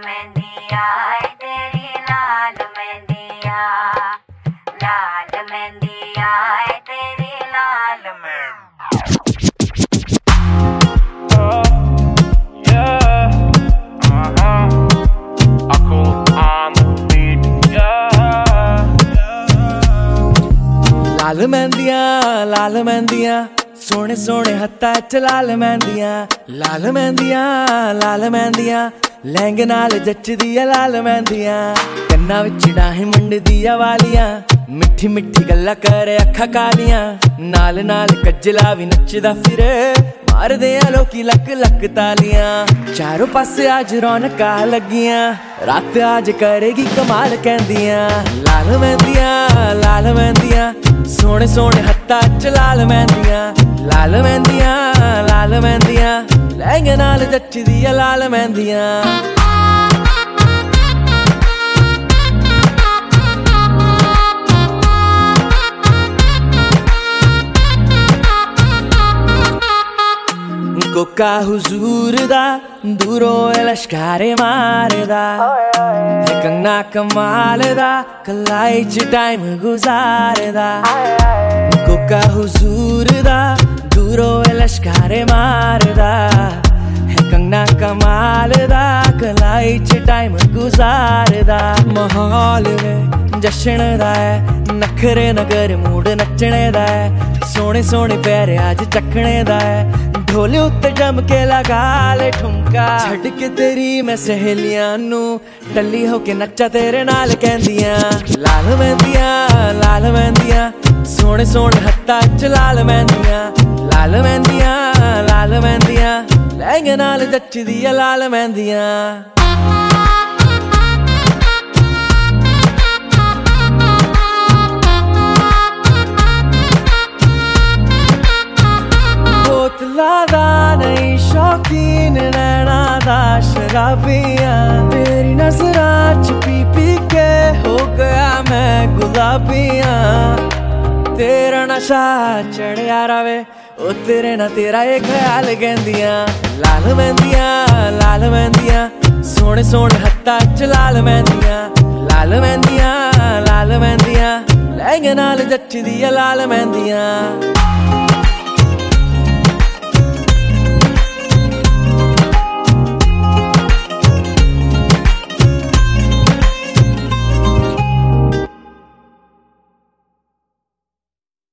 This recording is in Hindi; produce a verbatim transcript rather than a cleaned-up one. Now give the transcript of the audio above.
मेहंदिया तेरी लाल मेहंदिया, लाल मेहंदिया तेरी लाल लाल मेहंदिया लाल मेहंदिया सोने सोने हत्था च लाल मेहंदिया, लाल मेहंदिया लाल मेहंदिया लहंगे नाल जचदी आ लाल मेहंदिया, कन्ना विच डायमंड दिया वालियां, मिठी मिठी गल्लां करे अखा कालियां, नाल नाल कज्जला भी नचदा फिरे, मारदे आ लोकी लक लक तालियां, चारों पासे आज रौनकां लगियां, रात आज करेगी कमाल कहंदियां, लाल मेहंदिया लाल मेहंदिया सोने सोने हत्था च लाल मेहंदिया, लाल मेहंदिया लाल मेहंदिया लहंगे नाल जचदी आ लाल मेहंदिया। कोका हुजूर दा दूरों लश्कारे मारदा, कंगना कमाल दा कलाई च टाइम गुजारदा, कोका हुजूर दा दूरों लश्कारे मारदा, कंगना कमाल दा कलाई च टाइम गुजारदा, माहौल जश्न दा है नखरे नगर मूड नचने दा है, सोने सोने पैरे आज चखने दा है, ढोले उत्ते जम के लगा ले ठुमका, छड़ के तेरी मैं सहेलियां नू टल्ली होके नच्चा तेरे नाल कहंदियां, लाल मेहंदिया लाल मेहंदिया सोने सोने हत्था च लाल मेहंदिया, लाल मेहंदिया लाल मेहंदिया लहंगे नाल जचदी आ लाल मेहंदिया। बोतला दा नहीं शौकीन नैना दा शराबियां, तेरी नजरां च पी पी के हो गया मैं गुलाबियां, तेरा नशा चढ़िया रवे ओ तेरे ना तेरा ये ख्याल कहंदियां, लाल मेहंदिया लाल मेहंदिया सोने सोने हत्था च लाल मेहंदिया, लाल मेहंदिया लाल मेहंदिया लहंगे नाल जचदी आ लाल मेहंदिया।